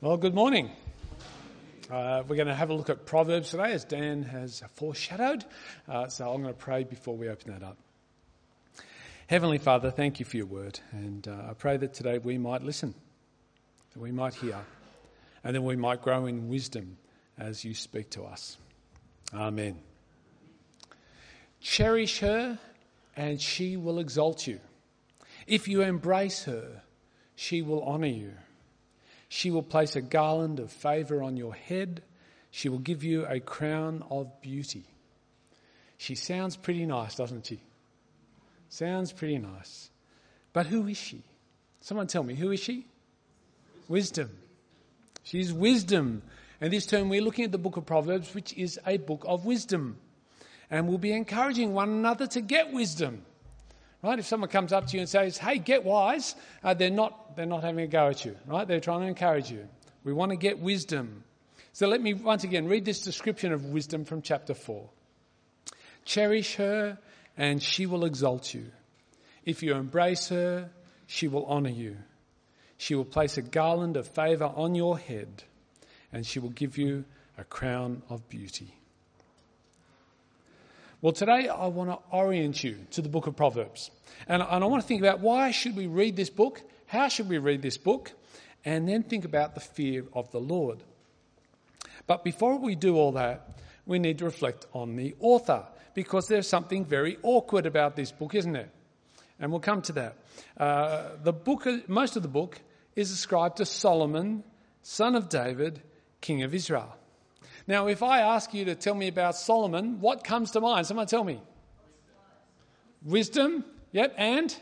Well, good morning. We're going to have a look at Proverbs today, as Dan has foreshadowed. So I'm going to pray before we open that up. Heavenly Father, thank you for your word. And I pray that today we might listen, that we might hear, and that we might grow in wisdom as you speak to us. Amen. Cherish her, and she will exalt you. If you embrace her, she will honour you. She will place a garland of favour on your head. She will give you a crown of beauty. She sounds pretty nice, doesn't she? Sounds pretty nice. But who is she? Someone tell me, who is she? Wisdom. She's wisdom. And this term we're looking at the book of Proverbs, which is a book of wisdom. And we'll be encouraging one another to get wisdom. Right? If someone comes up to you and says, hey, get wise, they're not having a go at you. Right? They're trying to encourage you. We want to get wisdom. So let me once again read this description of wisdom from chapter 4. Cherish her, and she will exalt you. If you embrace her, she will honour you. She will place a garland of favour on your head, and she will give you a crown of beauty. Well, today I want to orient you to the book of Proverbs. And I want to think about why should we read this book? How should we read this book? And then think about the fear of the Lord. But before we do all that, we need to reflect on the author, because there's something very awkward about this book, isn't there? And we'll come to that. Most of the book is ascribed to Solomon, son of David, king of Israel. Now, if I ask you to tell me about Solomon, what comes to mind? Someone tell me. Wisdom, yep, and?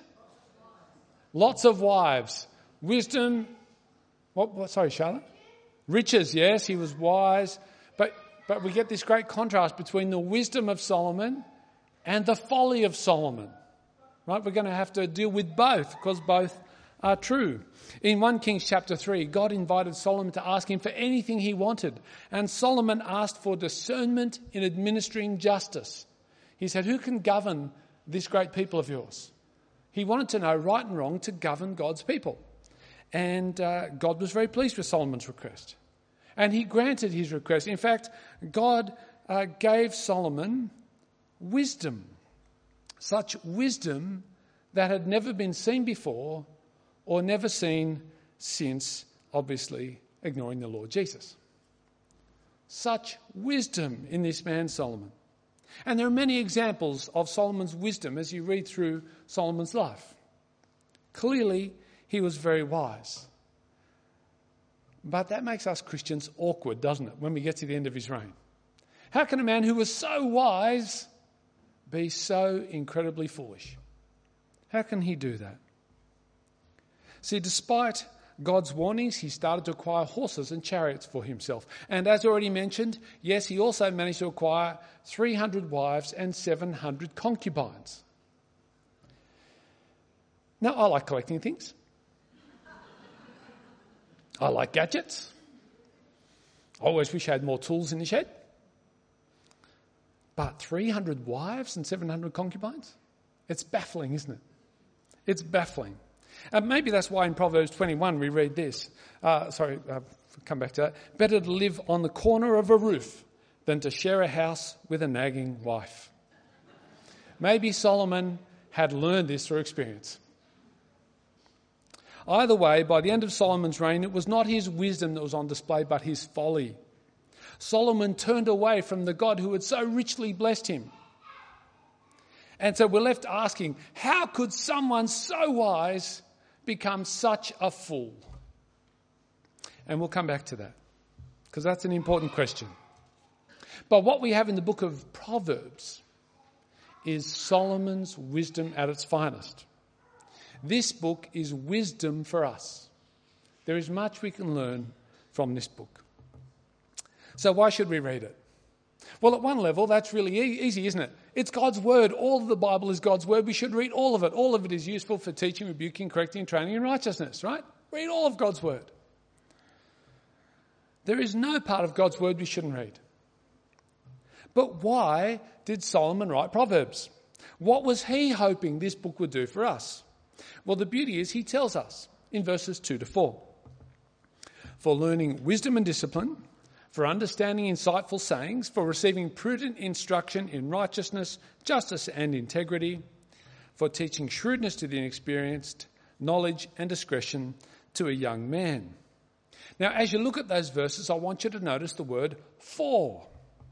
Lots of wives. Wisdom, sorry, Charlotte? Riches, yes, he was wise. But we get this great contrast between the wisdom of Solomon and the folly of Solomon. Right? We're going to have to deal with both, because both are true. In 1 Kings chapter 3, God invited Solomon to ask him for anything he wanted. And Solomon asked for discernment in administering justice. He said, who can govern this great people of yours? He wanted to know right and wrong to govern God's people. And God was very pleased with Solomon's request. And he granted his request. In fact, God gave Solomon wisdom. Such wisdom that had never been seen before, or never seen since, obviously, ignoring the Lord Jesus. Such wisdom in this man Solomon. And there are many examples of Solomon's wisdom as you read through Solomon's life. Clearly, he was very wise. But that makes us Christians awkward, doesn't it, when we get to the end of his reign? How can a man who was so wise be so incredibly foolish? How can he do that? See, despite God's warnings, he started to acquire horses and chariots for himself. And as already mentioned, yes, he also managed to acquire 300 wives and 700 concubines. Now, I like collecting things. I like gadgets. I always wish I had more tools in the shed. But 300 wives and 700 concubines? It's baffling, isn't it? It's baffling. Maybe that's why in Proverbs 21 we read this. Come back to that. Better to live on the corner of a roof than to share a house with a nagging wife. Maybe Solomon had learned this through experience. Either way, by the end of Solomon's reign, it was not his wisdom that was on display, but his folly. Solomon turned away from the God who had so richly blessed him. And so we're left asking, how could someone so wise become such a fool? And we'll come back to that, because that's an important question. But what we have in the book of Proverbs is Solomon's wisdom at its finest. This book is wisdom for us. There is much we can learn from this book. So why should we read it? Well, at one level, that's really easy, isn't it? It's God's word. All of the Bible is God's word. We should read all of it. All of it is useful for teaching, rebuking, correcting, training in righteousness, right? Read all of God's word. There is no part of God's word we shouldn't read. But why did Solomon write Proverbs? What was he hoping this book would do for us? Well, the beauty is he tells us in verses 2 to 4. for learning wisdom and discipline, for understanding insightful sayings, for receiving prudent instruction in righteousness, justice and integrity, for teaching shrewdness to the inexperienced, knowledge and discretion to a young man. Now, as you look at those verses, I want you to notice the word for.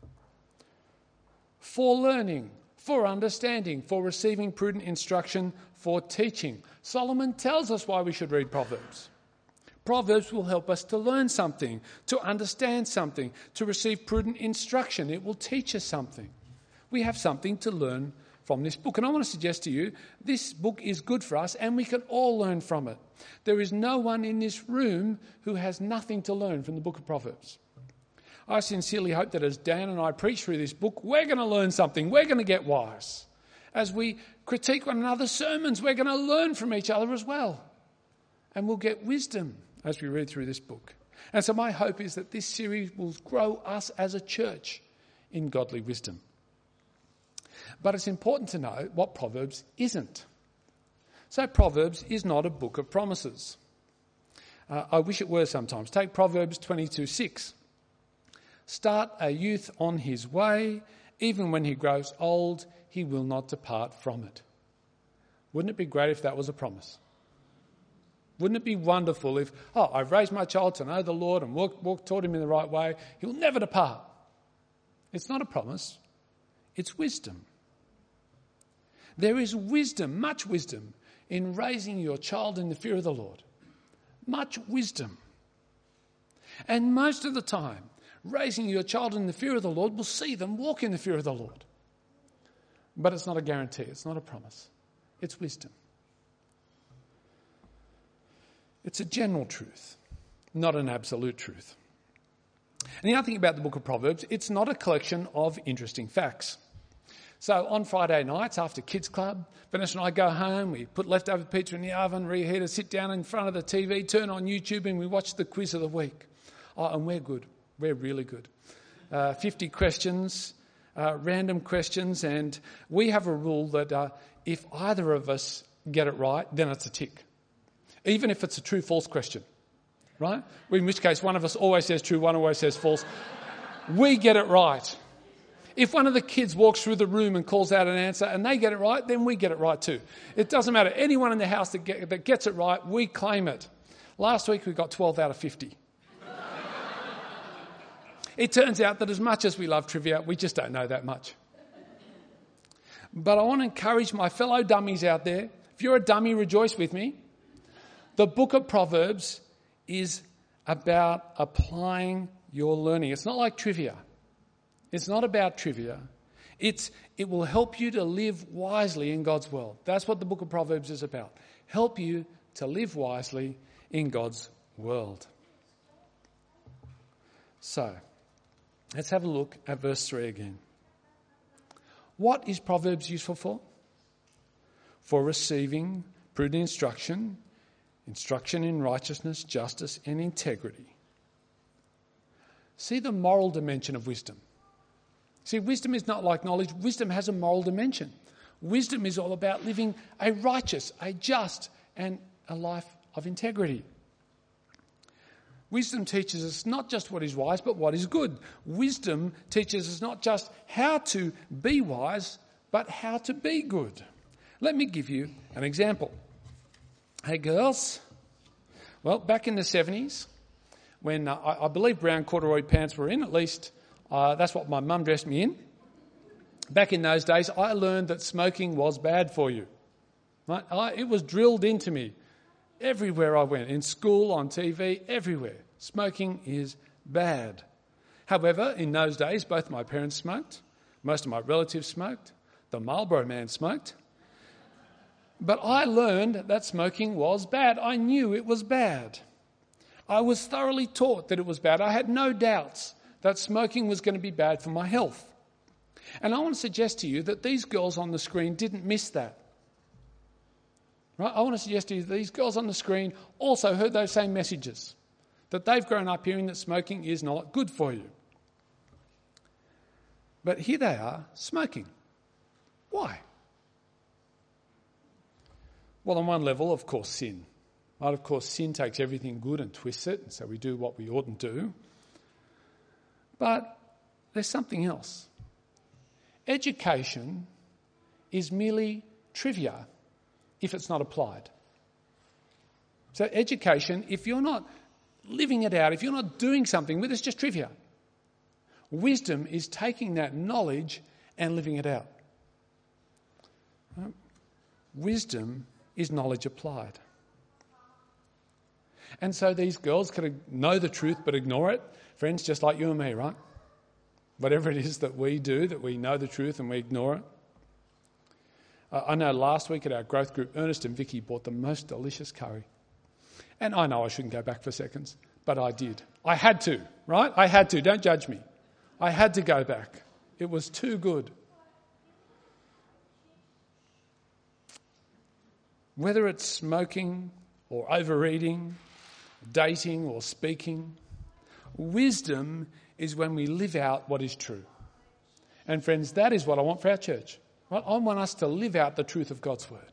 For learning, for understanding, for receiving prudent instruction, for teaching. Solomon tells us why we should read Proverbs. Proverbs will help us to learn something, to understand something, to receive prudent instruction. It will teach us something. We have something to learn from this book. And I want to suggest to you, this book is good for us and we can all learn from it. There is no one in this room who has nothing to learn from the book of Proverbs. I sincerely hope that as Dan and I preach through this book, we're going to learn something. We're going to get wise. As we critique one another's sermons, we're going to learn from each other as well. And we'll get wisdom as we read through this book. And so my hope is that this series will grow us as a church in godly wisdom. But it's important to know what Proverbs isn't. So Proverbs is not a book of promises. I wish it were sometimes. Take Proverbs 22:6. Start a youth on his way, even when he grows old, he will not depart from it. Wouldn't it be great if that was a promise? Wouldn't it be wonderful if, I've raised my child to know the Lord and taught him in the right way, he'll never depart. It's not a promise, it's wisdom. There is wisdom, much wisdom, in raising your child in the fear of the Lord. Much wisdom. And most of the time, raising your child in the fear of the Lord will see them walk in the fear of the Lord. But it's not a guarantee, it's not a promise. It's wisdom. It's a general truth, not an absolute truth. And the other thing about the book of Proverbs, it's not a collection of interesting facts. So on Friday nights after Kids Club, Vanessa and I go home, we put leftover pizza in the oven, reheat it, sit down in front of the TV, turn on YouTube and we watch the quiz of the week. And we're good. We're really good. 50 questions, random questions, and we have a rule that if either of us get it right, then it's a tick. Even if it's a true-false question, right? In which case one of us always says true, one always says false. We get it right. If one of the kids walks through the room and calls out an answer and they get it right, then we get it right too. It doesn't matter. Anyone in the house that gets it right, we claim it. Last week we got 12 out of 50. It turns out that as much as we love trivia, we just don't know that much. But I want to encourage my fellow dummies out there. If you're a dummy, rejoice with me. The book of Proverbs is about applying your learning. It's not like trivia. It's not about trivia. It will help you to live wisely in God's world. That's what the book of Proverbs is about. Help you to live wisely in God's world. So, let's have a look at verse 3 again. What is Proverbs useful for? For receiving prudent instruction in righteousness, justice and integrity. See the moral dimension of wisdom. See, wisdom is not like knowledge. Wisdom has a moral dimension. Wisdom is all about living a righteous, a just, and a life of integrity. Wisdom teaches us not just what is wise, but what is good. Wisdom teaches us not just how to be wise, but how to be good. Let me give you an example. Hey girls, well, back in the 70s, when I believe brown corduroy pants were in, at least that's what my mum dressed me in. Back in those days, I learned that smoking was bad for you. Right? It was drilled into me everywhere I went, in school, on TV, everywhere. Smoking is bad. However, in those days, both my parents smoked, most of my relatives smoked, the Marlboro man smoked. But I learned that smoking was bad. I knew it was bad. I was thoroughly taught that it was bad. I had no doubts that smoking was going to be bad for my health. And I want to suggest to you that these girls on the screen didn't miss that. Right? I want to suggest to you that these girls on the screen also heard those same messages, that they've grown up hearing that smoking is not good for you. But here they are, smoking. Why? Well, on one level, of course, sin. Right? Of course, sin takes everything good and twists it, and so we do what we oughtn't do. But there's something else. Education is merely trivia if it's not applied. So education, if you're not living it out, if you're not doing something with it, it's just trivia. Wisdom is taking that knowledge and living it out. Wisdom is knowledge applied. And so these girls could know the truth but ignore it. Friends, just like you and me, right? Whatever it is that we do, that we know the truth and we ignore it. I know last week at our growth group, Ernest and Vicky bought the most delicious curry. And I know I shouldn't go back for seconds, but I did. I had to, right? I had to. Don't judge me. I had to go back. It was too good. Whether it's smoking or overeating, dating or speaking, wisdom is when we live out what is true. And friends, that is what I want for our church. Right? I want us to live out the truth of God's word.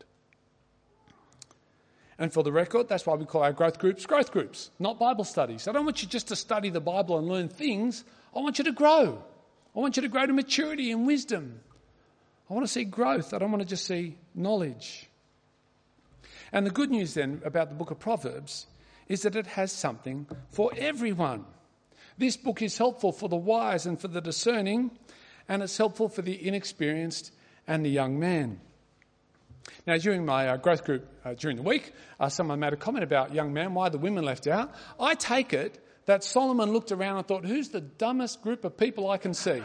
And for the record, that's why we call our growth groups, not Bible studies. I don't want you just to study the Bible and learn things. I want you to grow. I want you to grow to maturity and wisdom. I want to see growth. I don't want to just see knowledge. And the good news then about the book of Proverbs is that it has something for everyone. This book is helpful for the wise and for the discerning, and it's helpful for the inexperienced and the young man. Now, during my growth group during the week, someone made a comment about young man, why the women left out. I take it that Solomon looked around and thought, who's the dumbest group of people I can see?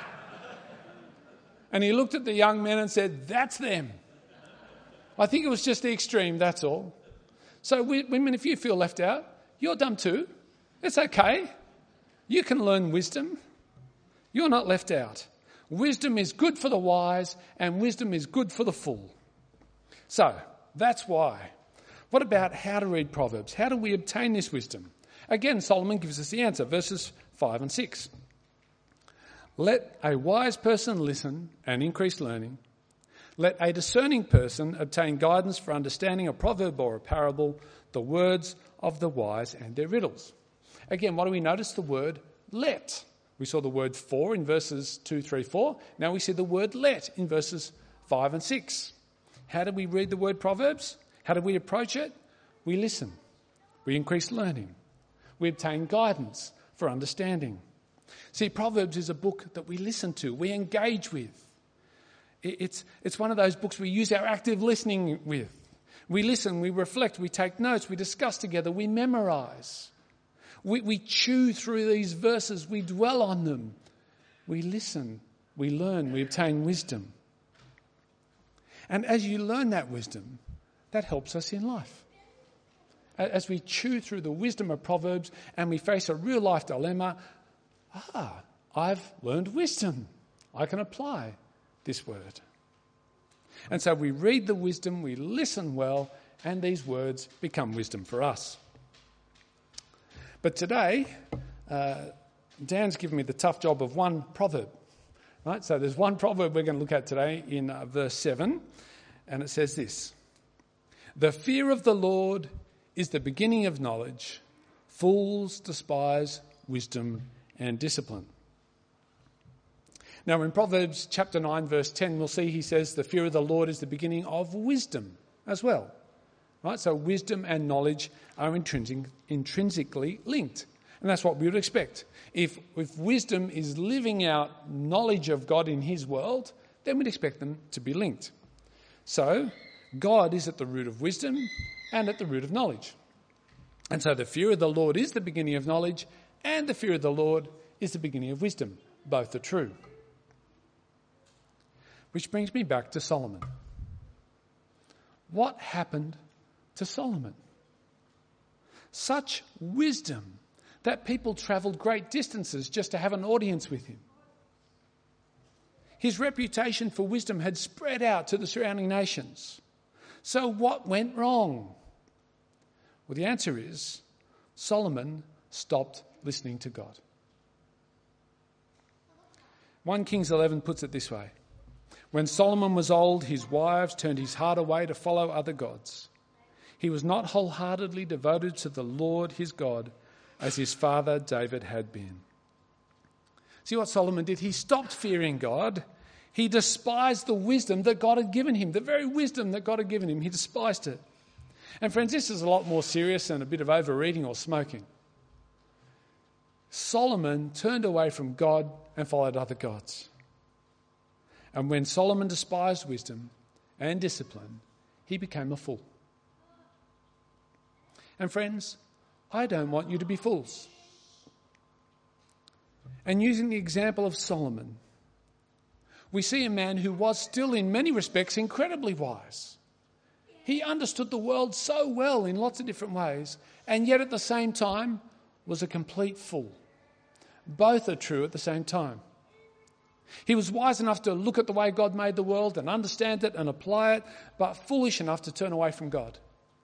And he looked at the young men and said, that's them. I think it was just the extreme, that's all. So women, if you feel left out, you're dumb too. It's okay. You can learn wisdom. You're not left out. Wisdom is good for the wise and wisdom is good for the fool. So, that's why. What about how to read Proverbs? How do we obtain this wisdom? Again, Solomon gives us the answer, verses 5 and 6. Let a wise person listen and increase learning. Let a discerning person obtain guidance for understanding a proverb or a parable, the words of the wise and their riddles. Again, what do we notice? The word let. We saw the word for in verses 2, 3, 4. Now we see the word let in verses 5 and 6. How do we read the word Proverbs? How do we approach it? We listen. We increase learning. We obtain guidance for understanding. See, Proverbs is a book that we listen to, we engage with. It's one of those books we use our active listening with. We listen, we reflect, we take notes, we discuss together, we memorize. We chew through these verses, we dwell on them. We listen, we learn, we obtain wisdom. And as you learn that wisdom, that helps us in life. As we chew through the wisdom of Proverbs and we face a real life dilemma, I've learned wisdom. I can apply this word. And so we read the wisdom, we listen well, and these words become wisdom for us. But today, Dan's given me the tough job of one proverb. Right? So there's one proverb we're going to look at today in verse 7, and it says this: the fear of the Lord is the beginning of knowledge. Fools despise wisdom and discipline. Now in Proverbs chapter 9 verse 10 we'll see he says the fear of the Lord is the beginning of wisdom as well. Right? So wisdom and knowledge are intrinsically linked. And that's what we would expect. If wisdom is living out knowledge of God in his world, then we'd expect them to be linked. So God is at the root of wisdom and at the root of knowledge. And so the fear of the Lord is the beginning of knowledge and the fear of the Lord is the beginning of wisdom. Both are true. Which brings me back to Solomon. What happened to Solomon? Such wisdom that people travelled great distances just to have an audience with him. His reputation for wisdom had spread out to the surrounding nations. So what went wrong? Well, the answer is Solomon stopped listening to God. 1 Kings 11 puts it this way: when Solomon was old, his wives turned his heart away to follow other gods. He was not wholeheartedly devoted to the Lord his God as his father David had been. See what Solomon did? He stopped fearing God. He despised the wisdom that God had given him, the very wisdom that God had given him. He despised it. And friends, this is a lot more serious than a bit of overeating or smoking. Solomon turned away from God and followed other gods. And when Solomon despised wisdom and discipline, he became a fool. And friends, I don't want you to be fools. And using the example of Solomon, we see a man who was still in many respects incredibly wise. He understood the world so well in lots of different ways, and yet at the same time was a complete fool. Both are true at the same time. He was wise enough to look at the way God made the world and understand it and apply it, but foolish enough to turn away from God.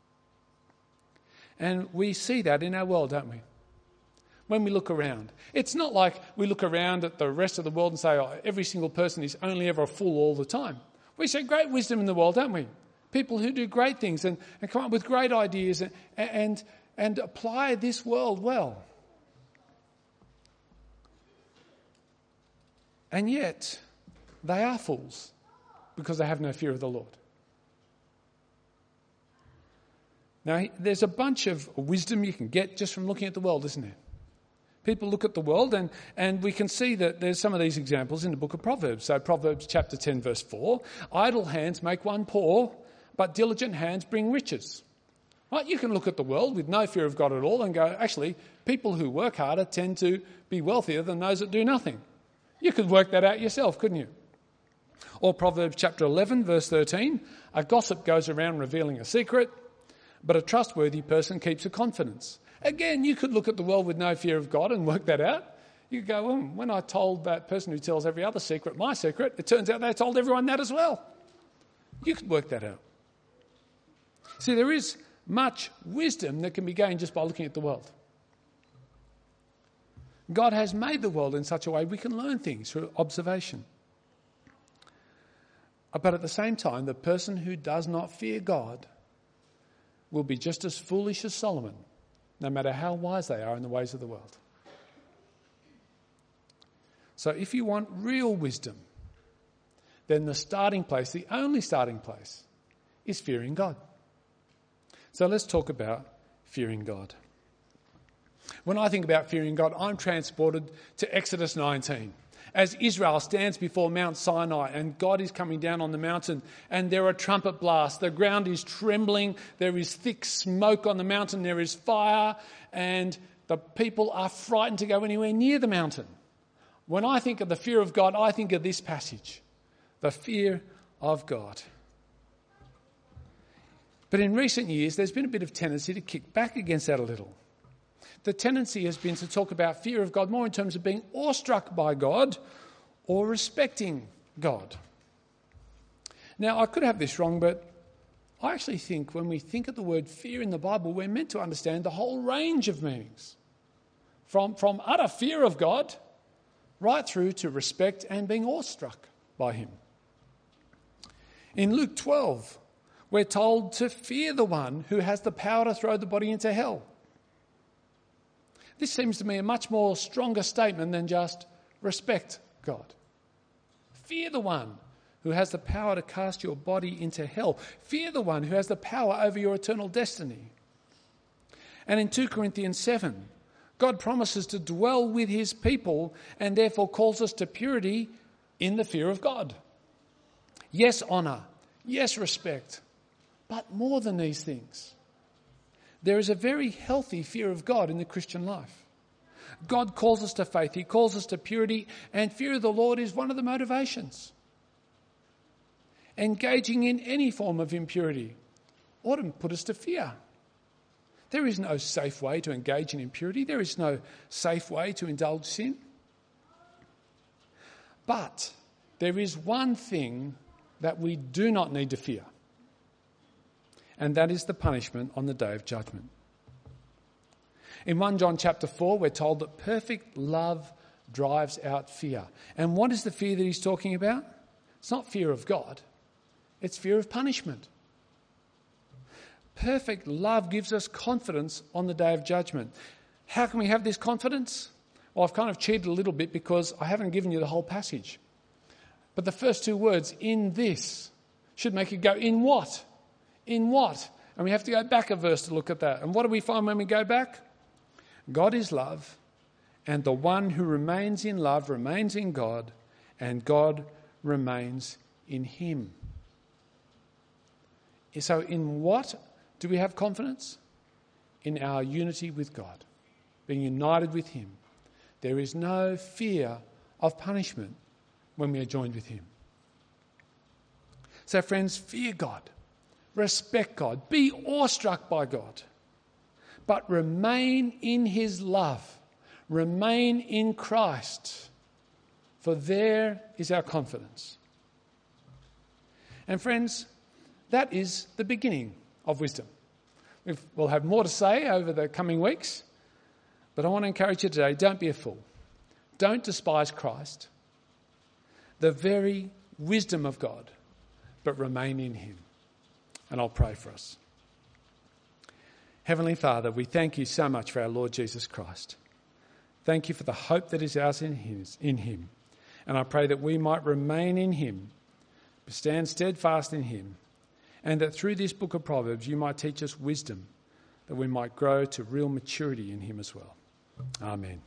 And we see that in our world, don't we? When we look around. It's not like we look around at the rest of the world and say, oh, every single person is only ever a fool all the time. We see great wisdom in the world, don't we? People who do great things and come up with great ideas and apply this world well. And yet, they are fools because they have no fear of the Lord. Now, there's a bunch of wisdom you can get just from looking at the world, isn't there? People look at the world and we can see that there's some of these examples in the book of Proverbs. So Proverbs chapter 10 verse 4, idle hands make one poor, but diligent hands bring riches. Right? You can look at the world with no fear of God at all and go, actually, people who work harder tend to be wealthier than those that do nothing. You could work that out yourself, couldn't you? Or Proverbs chapter 11 verse 13, a gossip goes around revealing a secret, but a trustworthy person keeps a confidence. Again, you could look at the world with no fear of God and work that out. You could go, well, when I told that person who tells every other secret my secret, it turns out they told everyone that as well. You could work that out. See, there is much wisdom that can be gained just by looking at the world. God has made the world in such a way we can learn things through observation. But at the same time, the person who does not fear God will be just as foolish as Solomon, no matter how wise they are in the ways of the world. So if you want real wisdom, then the starting place, the only starting place, is fearing God. So let's talk about fearing God. When I think about fearing God, I'm transported to Exodus 19. As Israel stands before Mount Sinai and God is coming down on the mountain and there are trumpet blasts, the ground is trembling, there is thick smoke on the mountain, there is fire, and the people are frightened to go anywhere near the mountain. When I think of the fear of God, I think of this passage, the fear of God. But in recent years, there's been a bit of tendency to kick back against that a little. The tendency has been to talk about fear of God more in terms of being awestruck by God or respecting God. Now, I could have this wrong, but I actually think when we think of the word fear in the Bible, we're meant to understand the whole range of meanings. From utter fear of God right through to respect and being awestruck by him. In Luke 12, we're told to fear the one who has the power to throw the body into hell. This seems to me a much more stronger statement than just respect God. Fear the one who has the power to cast your body into hell. Fear the one who has the power over your eternal destiny. And in 2 Corinthians 7, God promises to dwell with his people and therefore calls us to purity in the fear of God. Yes, honour. Yes, respect. But more than these things, there is a very healthy fear of God in the Christian life. God calls us to faith. He calls us to purity, and fear of the Lord is one of the motivations. Engaging in any form of impurity ought to put us to fear. There is no safe way to engage in impurity. There is no safe way to indulge sin. But there is one thing that we do not need to fear, and that is the punishment on the day of judgment. In 1 John chapter 4, we're told that perfect love drives out fear. And what is the fear that he's talking about? It's not fear of God. It's fear of punishment. perfect love gives us confidence on the day of judgment. How can we have this confidence? Well, I've kind of cheated a little bit because I haven't given you the whole passage. But the first two words, in this, should make you go, in what? In what? And we have to go back a verse to look at that. And what do we find when we go back? God is love, and the one who remains in love remains in God, and God remains in him. So in what do we have confidence? In our unity with God, being united with him. There is no fear of punishment when we are joined with him. So friends, fear God, respect God, be awestruck by God, but remain in his love, remain in Christ, for there is our confidence. And friends, that is the beginning of wisdom. We'll have more to say over the coming weeks, but I want to encourage you today, don't be a fool. Don't despise Christ, the very wisdom of God, but remain in him. And I'll pray for us. Heavenly Father, we thank you so much for our Lord Jesus Christ. Thank you for the hope that is ours in him. And I pray that we might remain in him, stand steadfast in him, and that through this book of Proverbs you might teach us wisdom, that we might grow to real maturity in him as well. Amen.